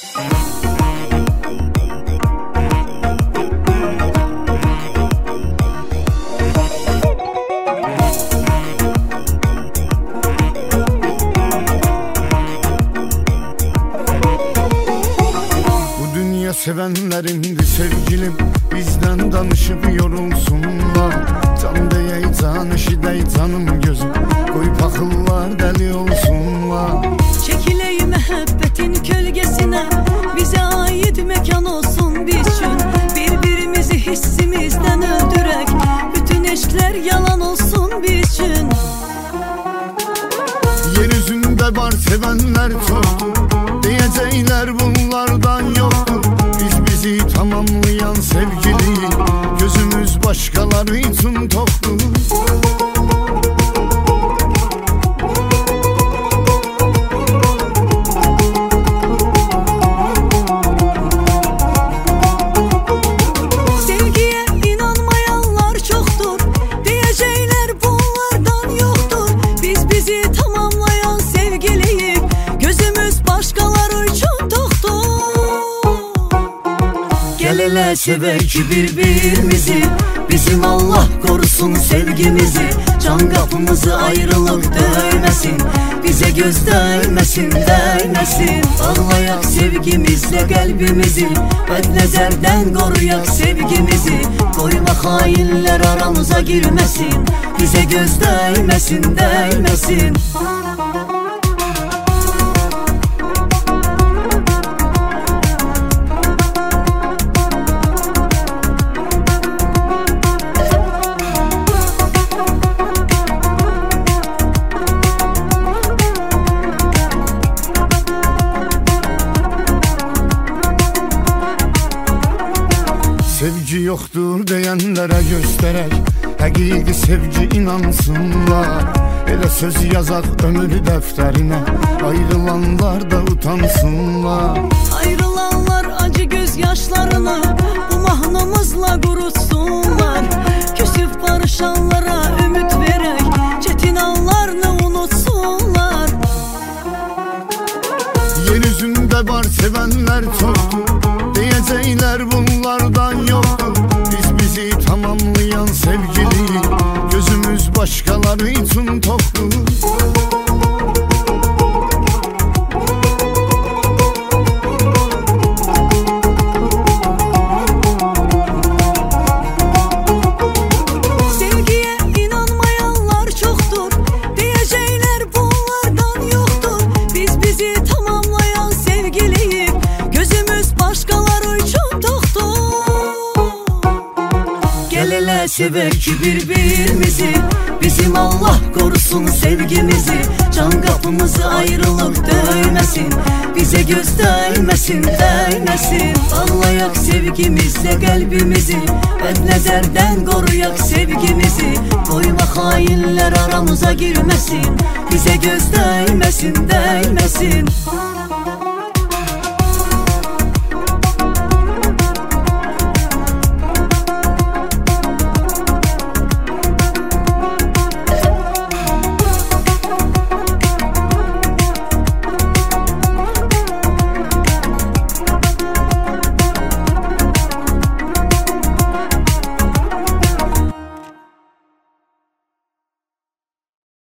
Sevenlerimdi sevgilim, bizden danışıp yorulsunlar. Can deyey can, eşi dey canım gözüm, koyup akıllar deli olsunlar. Çekiley məhəbbətin kölgesinə, bize ait mekan olsun bizim. Birbirimizi hissimizden öldürək, bütün eşkler yalan olsun bizim. Yeryüzünde var sevenler çoktur, diyecekler bunlardan yoktur. Bizi tamamlayan sevgili, gözümüz başkaları için toktur. Sevgiye inanmayanlar çoktur, diyecekler bunlardan yoktur. Biz bizi tamamlayan sevgiliyiz, gözümüz başkaları için toktur. Gel hele sevek birbirimizi, bizim Allah korusun sevgimizi. Can kapımızı ayrılık döymesin, bize göz değmesin, değmesin. Bağlayak sevgimizle kalbimizi, bednezerden koruyak sevgimizi. Koyma hainler aramıza girmesin, bize göz değmesin, değmesin. Sevgi yoktur diyenlere gösterek, hakiki sevgi inansınlar. Elə söz yazaq ömür defterine, ayrılanlar da utansınlar. Ayrılanlar acı gözyaşlarını bu mahnımızla kurutsunlar. Küsüp barışanlara ümit verek, çetin anlarını unutsunlar. Yeryüzünde var sevenler çoktur, diyecekler bunlardan yoktur. Biz bizi tamamlayan sevgili, gözümüz başkaları için toktur. Sevgiye inanmayanlar çoktur, diyecekler bunlardan yoktur. Biz bizi tamamlayan sevgiliyiz, gözümüz başkaları için toktur. Gel hele sevek birbirimizi, bizim Allah korusun sevgimizi. Can kapımızı ayrılık döymesin, bize göz değmesin, değmesin. Bağlayak sevgimizle kalbimizi, bednezerden koruyak sevgimizi. Koyma hainler aramıza girmesin, bize göz değmesin, değmesin.